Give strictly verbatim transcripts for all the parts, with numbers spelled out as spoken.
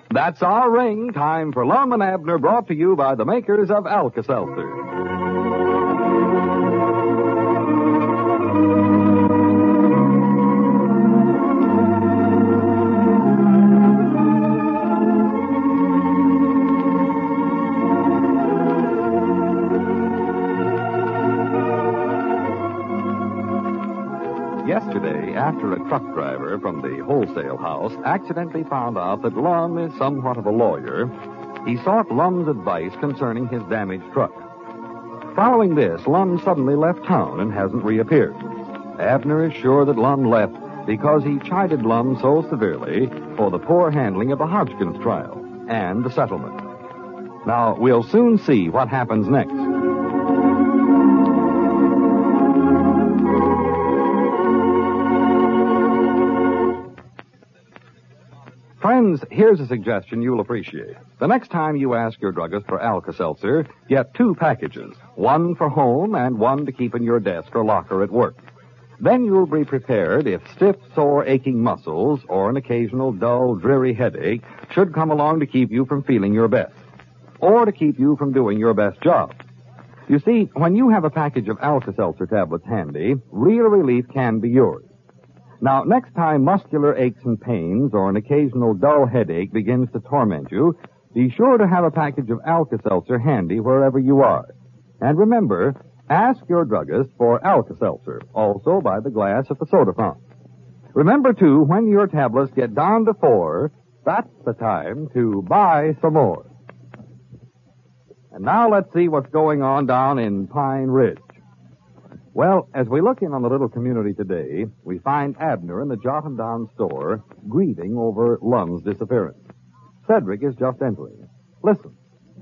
That's our ring. Time for Lum and Abner, brought to you by the makers of Alka-Seltzer. Yesterday, after a truck driver from the wholesale house accidentally found out that Lum is somewhat of a lawyer, he sought Lum's advice concerning his damaged truck. Following this, Lum suddenly left town and hasn't reappeared. Abner is sure that Lum left because he chided Lum so severely for the poor handling of the Hodgkins trial and the settlement. Now, we'll soon see what happens next. Friends, here's a suggestion you'll appreciate. The next time you ask your druggist for Alka-Seltzer, get two packages, one for home and one to keep in your desk or locker at work. Then you'll be prepared if stiff, sore, aching muscles or an occasional dull, dreary headache should come along to keep you from feeling your best, or to keep you from doing your best job. You see, when you have a package of Alka-Seltzer tablets handy, real relief can be yours. Now, next time muscular aches and pains or an occasional dull headache begins to torment you, be sure to have a package of Alka-Seltzer handy wherever you are. And remember, ask your druggist for Alka-Seltzer, also by the glass at the soda fountain. Remember, too, when your tablets get down to four, that's the time to buy some more. And now let's see what's going on down in Pine Ridge. Well, as we look in on the little community today, we find Abner in the Jot and Down store grieving over Lum's disappearance. Cedric is just entering. Listen.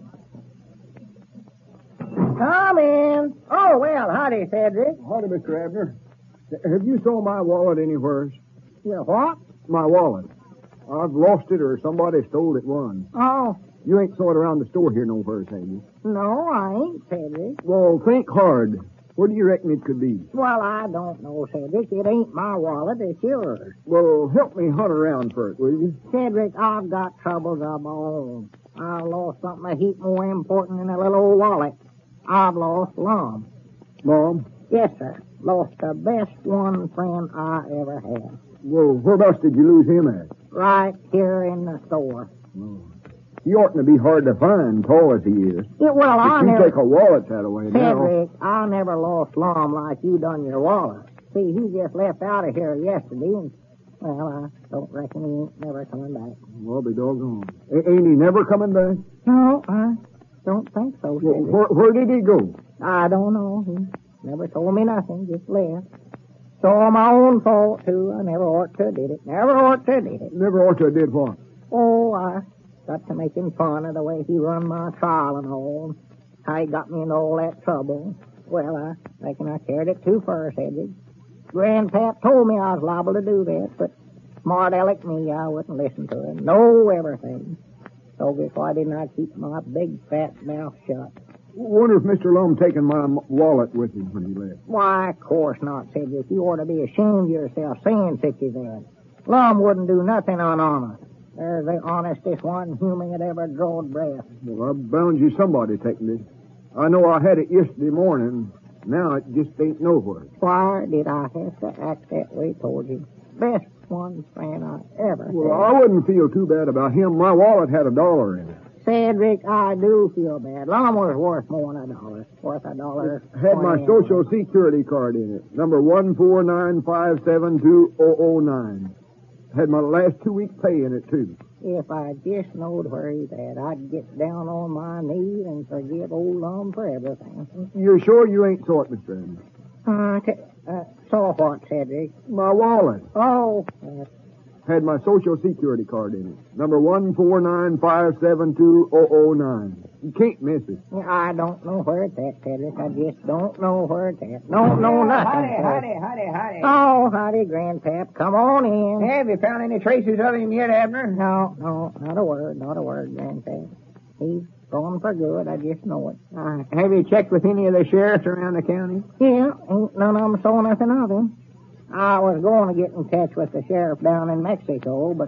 Come in. Oh, well, howdy, Cedric. Howdy, Mister Abner. Have you saw my wallet anywhere? Yeah, what? My wallet. I've lost it or somebody stole it once. Oh. You ain't saw it around the store here nowhere, have you? No, I ain't, Cedric. Well, think hard. Where do you reckon it could be? Well, I don't know, Cedric. It ain't my wallet. It's yours. Well, help me hunt around for it, will you? Cedric, I've got troubles of my own. I lost something a heap more important than a little old wallet. I've lost Lum. Mom? Yes, sir. Lost the best one friend I ever had. Well, whereabouts did you lose him at? Right here in the store. Oh. He oughtn't to be hard to find, tall as he is. Yeah, well, I if you never... take a wallet that away now... Cedric, I never lost Lum like you done your wallet. See, he just left out of here yesterday, and, well, I don't reckon he ain't never coming back. Well, be doggone. A- ain't he never coming back? No, I don't think so, Well, Cedric. where, where did he go? I don't know. He never told me nothing, just left. So my own fault, too. I never ought to have did it. Never ought to have did it. Never ought to have did what? Oh, I got to making fun of the way he run my trial and all. How he got me in all that trouble. Well, I reckon I carried it too far, Cedric. Grandpap told me I was liable to do that, but smart aleck me, I wouldn't listen to him. No everything. So before didn't I keep my big fat mouth shut. Wonder if Mister Lum taken my m- wallet with him when he left. Why, of course not, Cedric. You ought to be ashamed of yourself saying such as that. Lum wouldn't do nothing unhonest. There's the honestest one human that ever drawed breath. Well, I bound you somebody taking it. I know I had it yesterday morning. Now it just ain't nowhere. Why did I have to act that way toward you? Best one friend I ever Well, had. I wouldn't feel too bad about him. My wallet had a dollar in it. Cedric, I do feel bad. Lum was worth more than a dollar. Worth a dollar. Had my social security card in it. Number one four nine five seven two zero zero nine. Had my last two weeks' pay in it, too. If I just knowed where he's at, I'd get down on my knees and forgive old Lum for everything. You're sure you ain't saw it, Mister Anderson? Uh, t- uh, saw what, Cedric? My wallet. Oh, uh, Had my social security card in it. Number one four nine five seven two zero zero nine. You can't miss it. I don't know where it's at, Cedric. I just don't know where it's at. Don't know nothing. Howdy, Cedric. howdy, howdy, howdy. Oh, howdy, Grandpap. Come on in. Have you found any traces of him yet, Abner? No, no, not a word, not a word, Grandpap. He's gone for good. I just know it. Uh, have you checked with any of the sheriffs around the county? Yeah, ain't none of them saw nothing of him. I was going to get in touch with the sheriff down in Mexico, but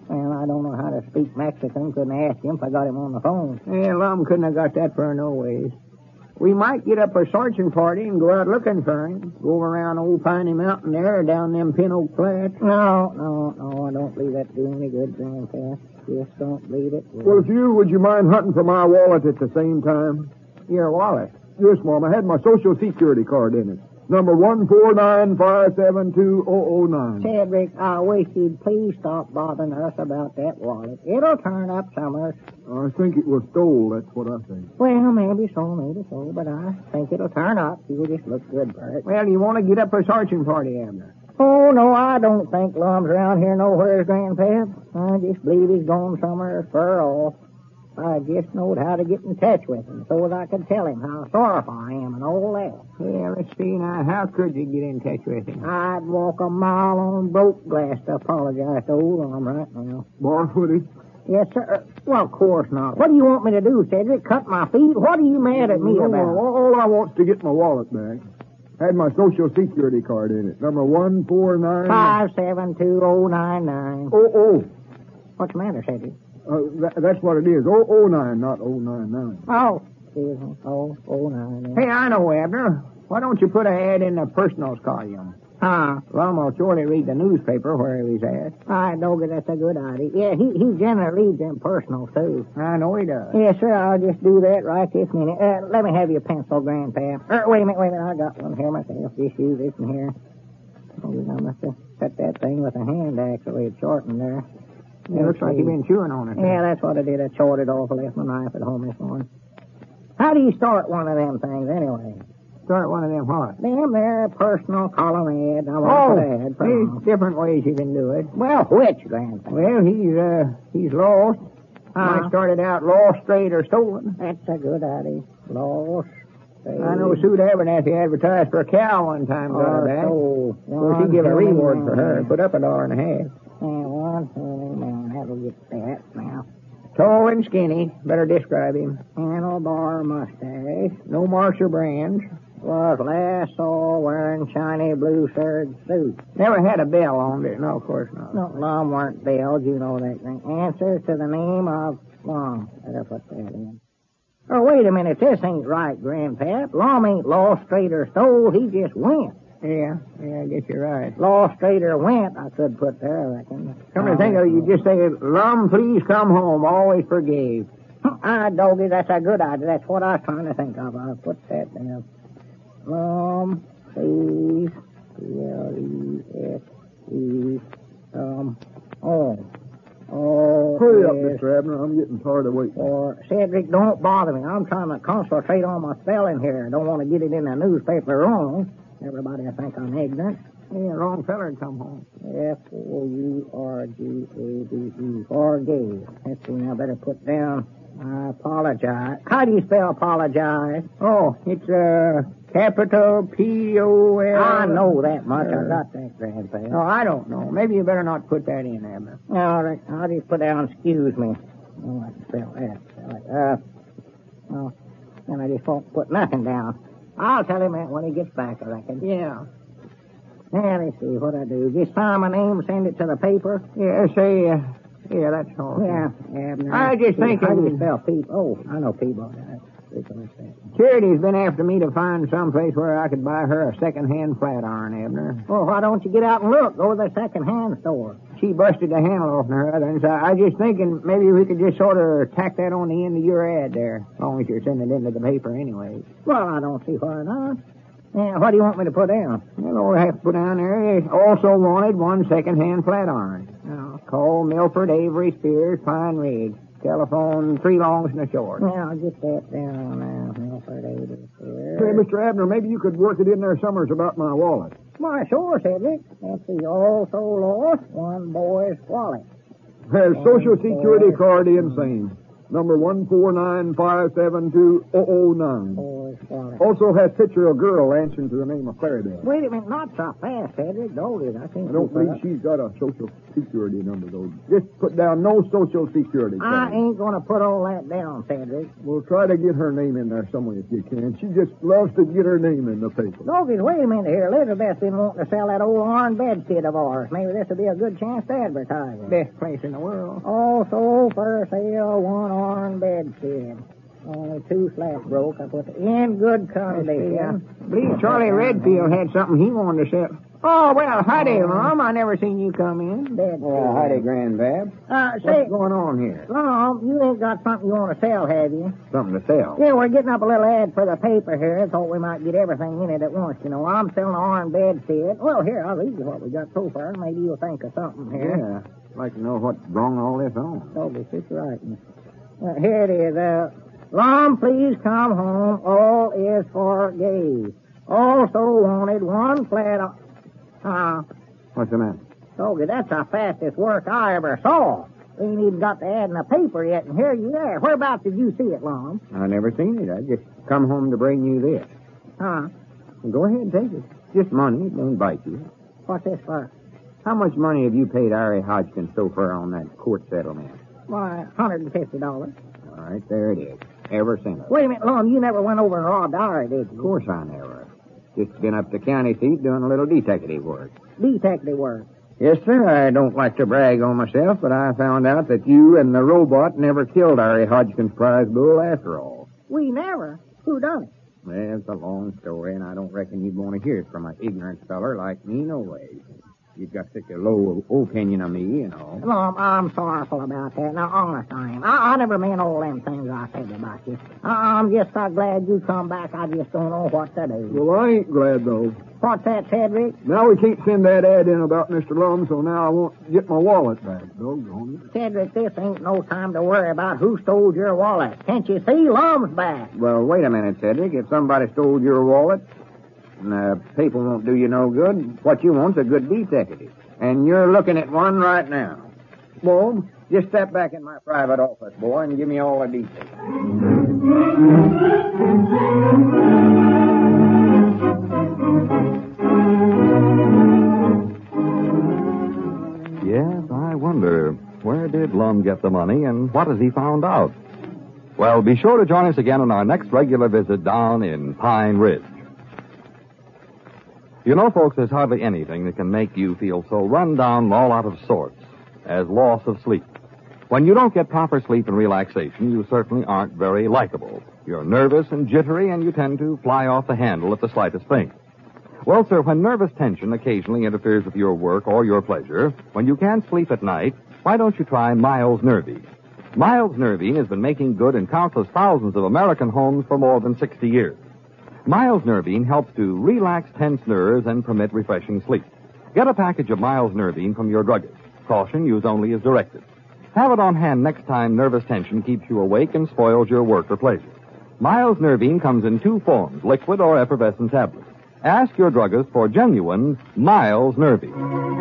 Well, I don't know how to speak Mexican. Couldn't ask him if I got him on the phone. Yeah, Lum couldn't have got that far no ways. We might get up a searching party and go out looking for him. Go around Old Piney Mountain there or down them Pin Oak Flats. No, no, no, I don't believe that do any good, Grandpa. Just don't believe it. Well, if you, would you mind hunting for my wallet at the same time? Your wallet? Yes, Mom. I had my Social Security card in it. Number one four nine five seven two zero zero nine. Cedric, I wish you'd please stop bothering us about that wallet. It'll turn up somewhere. I think it was stole. That's what I think. Well, maybe so, maybe so, but I think it'll turn up. You'll just look good, Bert. Well, you want to get up a searching party, Abner? Oh, no, I don't think Lum's around here nowhere, Grandpap. I just believe he's gone somewhere fur off. I just knowed how to get in touch with him so that I could tell him how sorrowful I am and all that. Yeah, let's see now. How could you get in touch with him? I'd walk a mile on broke glass to apologize to old Lum right now. Barfooty? Yes, sir. Well, of course not. What do you want me to do, Cedric? Cut my feet? What are you mad at me No, about? no, all I want's to get my wallet back. Had my Social Security card in it. Number one four nine... Five seven two oh nine nine. Oh, oh. What's the matter, Cedric? Uh, that, that's what it is. Oh, oh nine, not oh nine nine. Oh, excuse me. Oh, oh nine. Hey, I know, Abner. Why don't you put an ad in the personals column? Huh? Lum will surely read the newspaper where he's at. I know that that's a good idea. Yeah, he, he generally reads them personals, too. I know he does. Yes, sir, I'll just do that right this minute. Uh, let me have your pencil, Grandpa. Uh, wait a minute, wait a minute. I got one here myself. Just use this one here. Oh, I must have cut that thing with a hand, actually. It's shortened there. It looks like you've been chewing on it. Yeah, that's what I did. I chawed it off. I left my knife at home this morning. How do you start one of them things, anyway? Start one of them what? Them there personal column ads. I want Oh, to put ad for there's them. different ways you can do it. Well, which, Grandpa? Well, he's, uh, he's lost. Uh-huh. Might started out lost, strayed, or stolen. That's a good idea. Lost. I know Sue Abernathy advertised for a cow one time, got her back. Oh, Of course, he give a reward for her. Put up a dollar and a half. Yeah, one holy man. That'll get that now. Tall and skinny. Better describe him. Handlebar mustache. No Marshall brands. Was last saw wearing shiny blue serge suit. Never had a bell on it. No, of course not. No, Lum weren't bells, you know that thing. Answers to the name of Lum. Better put that in. Oh, wait a minute. This ain't right, Grandpap. Lum ain't lost, straight, or stole. He just went. Yeah, yeah, I guess you're right. Lost, straight, or went, I could put there, I reckon. Come to think of it, you just say, Lum, please come home. Always forgave. Ah, doggy, that's a good idea. That's what I was trying to think of. I'll put that down. Lum, please, P L E S E, um, oh, oh, Hurry up, yes. Mister Abner. I'm getting tired of waiting. Or, Cedric, don't bother me. I'm trying to concentrate on my spelling here. I don't want to get it in the newspaper wrong. Everybody will think I'm ignorant. Yeah, wrong feller come home. F O U R G A D E. Forgave. Let's see, now I better put down, I apologize. How do you spell apologize? Oh, it's, uh, capital P O L. I know that much. I got that, Grandpa. No, I don't know. Maybe you better not put that in, Abner. All right, I'll just put down, excuse me. Oh, I can spell that. Spell it. Uh, well, then I just won't put nothing down. I'll tell him that when he gets back, I reckon. Yeah. Now, let's see what I do. Just sign my name, send it to the paper. Yeah, say, uh, yeah, that's all. Yeah, Abner. I just think How do it- you spell Peep? Oh, I know Peabody. That's like that. Charity's been after me to find some place where I could buy her a second-hand flat iron, Abner. Well, why don't you get out and look? Go to the second-hand store. She busted the handle off her other, and so I was just thinking maybe we could just sort of tack that on the end of your ad there, as long as you're sending it into the paper anyway. Well, I don't see why not. Yeah, what do you want me to put down? Well, all I have to put down there is also wanted one second-hand flat iron. Oh. Call Milford Avery Spears Pine Ridge. Telephone three longs and a short. Yeah, I'll get that down now. Milford Avery. Hey, Mister Abner, maybe you could work it in there summers about my wallet. Why, sure, Cedric. That's the also lost one boy's wallet. Has Social Security card in same. Number one four nine five seven two zero zero nine. Boy his wallet. Also has picture of a girl answering to the name of Clarabelle. Wait a minute, not so fast, Edward. Hold it. I think I don't believe she's got a social security number, though. Just put down no social security I card. ain't going to put all that down, Cedric. We'll try to get her name in there somewhere if you can. She just loves to get her name in the paper. Logan, wait a minute here. Elizabeth's been wanting to sell that old iron bedstead of ours. Maybe this would be a good chance to advertise it. Best place in the world. Also for sale, one iron bedstead. Only two slats broke. I put it in good condition. Yeah. believe Charlie Redfield had something he wanted to sell. Oh, well, howdy, Mom. I never seen you come in. Bedstead. Well, howdy, Grandbab. Uh, say, What's going on here? Lom, you ain't got something you want to sell, have you? Something to sell. Yeah, we're getting up a little ad for the paper here. Thought we might get everything in it at once, you know. I'm selling an iron bedstead. Well, here, I'll read you what we got so far. Maybe you'll think of something here. Yeah. I'd like to know what brung all this on. Toby, sit right. Uh, here it is. Uh, Lom, please come home. All is forgave. Also wanted one flat... O- uh, What's the matter? Toby, that's the fastest work I ever saw. We ain't even got the ad in the paper yet, and here you are. Whereabouts did you see it, Lom? I never seen it. I just come home to bring you this. Huh? Well, go ahead and take it. Just money. It don't bite you. What's this for? How much money have you paid Ari Hodgkin so far on that court settlement? Why, one hundred fifty dollars. All right, there it is. Every cent of it. Wait a minute, Lom, you never went over and robbed Ari, did Of you? course I never. Just been up to county seat doing a little detective work. Detective work. Yes, sir. I don't like to brag on myself, but I found out that you and the robot never killed Ari Hodgkin's prize bull after all. We never. Who done it? Well, it's a long story, and I don't reckon you'd want to hear it from an ignorant feller like me, no way. You've got such a low opinion of me, you know. Lom, I'm sorrowful about that. Now, honest I am. I, I never meant all them things I said about you. I, I'm just so glad you come back. I just don't know what to do. Well, I ain't glad, though. What's that, Cedric? Now we can't send that ad in about Mister Lum, so now I won't get my wallet back. Doggone it. Cedric, this ain't no time to worry about who stole your wallet. Can't you see? Lum's back. Well, wait a minute, Cedric. If somebody stole your wallet, and the paper won't do you no good, what you want's a good detective. And you're looking at one right now. Mom, just step back in my private office, boy, and give me all the details. Yes, I wonder, where did Lum get the money and what has he found out? Well, be sure to join us again on our next regular visit down in Pine Ridge. You know, folks, there's hardly anything that can make you feel so run down and all out of sorts as loss of sleep. When you don't get proper sleep and relaxation, you certainly aren't very likable. You're nervous and jittery, and you tend to fly off the handle at the slightest thing. Well, sir, when nervous tension occasionally interferes with your work or your pleasure, when you can't sleep at night, why don't you try Miles Nervine? Miles Nervine has been making good in countless thousands of American homes for more than sixty years. Miles Nervine helps to relax tense nerves and permit refreshing sleep. Get a package of Miles Nervine from your druggist. Caution, use only as directed. Have it on hand next time nervous tension keeps you awake and spoils your work or pleasure. Miles Nervine comes in two forms, liquid or effervescent tablets. Ask your druggist for genuine Miles Nervine.